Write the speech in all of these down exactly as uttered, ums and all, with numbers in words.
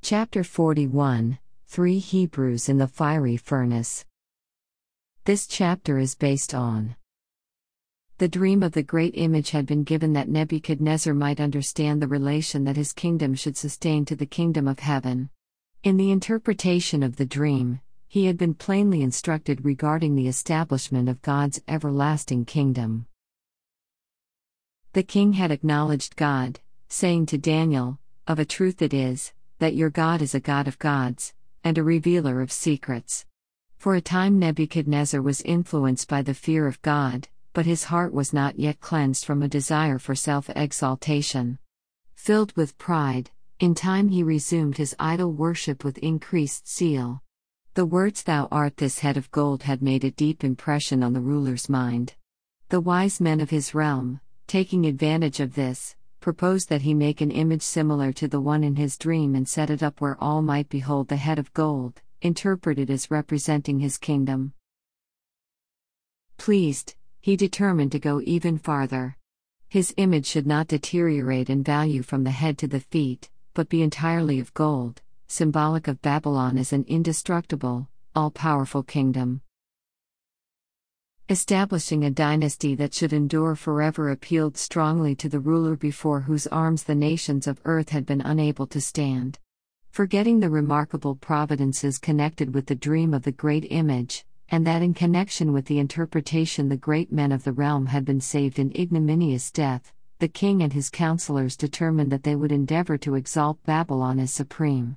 Chapter forty-one, Three Hebrews in the Fiery Furnace. This chapter is based on the dream of the great image had been given that Nebuchadnezzar might understand the relation that his kingdom should sustain to the kingdom of heaven. In the interpretation of the dream, he had been plainly instructed regarding the establishment of God's everlasting kingdom. The king had acknowledged God, saying to Daniel, "Of a truth it is, that your God is a God of gods, and a revealer of secrets." For a time Nebuchadnezzar was influenced by the fear of God, but his heart was not yet cleansed from a desire for self-exaltation. Filled with pride, in time he resumed his idol worship with increased zeal. The words "Thou art this head of gold" had made a deep impression on the ruler's mind. The wise men of his realm, taking advantage of this, proposed that he make an image similar to the one in his dream and set it up where all might behold the head of gold, interpreted as representing his kingdom. Pleased, he determined to go even farther. His image should not deteriorate in value from the head to the feet, but be entirely of gold, symbolic of Babylon as an indestructible, all-powerful kingdom. Establishing a dynasty that should endure forever appealed strongly to the ruler before whose arms the nations of earth had been unable to stand. Forgetting the remarkable providences connected with the dream of the great image, and that in connection with the interpretation the great men of the realm had been saved an ignominious death, the king and his counselors determined that they would endeavor to exalt Babylon as supreme.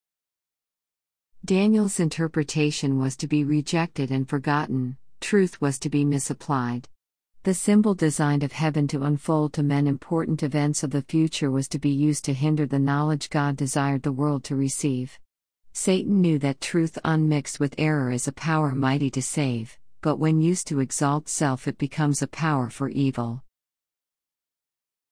Daniel's interpretation was to be rejected and forgotten. Truth was to be misapplied. The symbol designed of heaven to unfold to men important events of the future was to be used to hinder the knowledge God desired the world to receive. Satan knew that truth unmixed with error is a power mighty to save, but when used to exalt self it becomes a power for evil.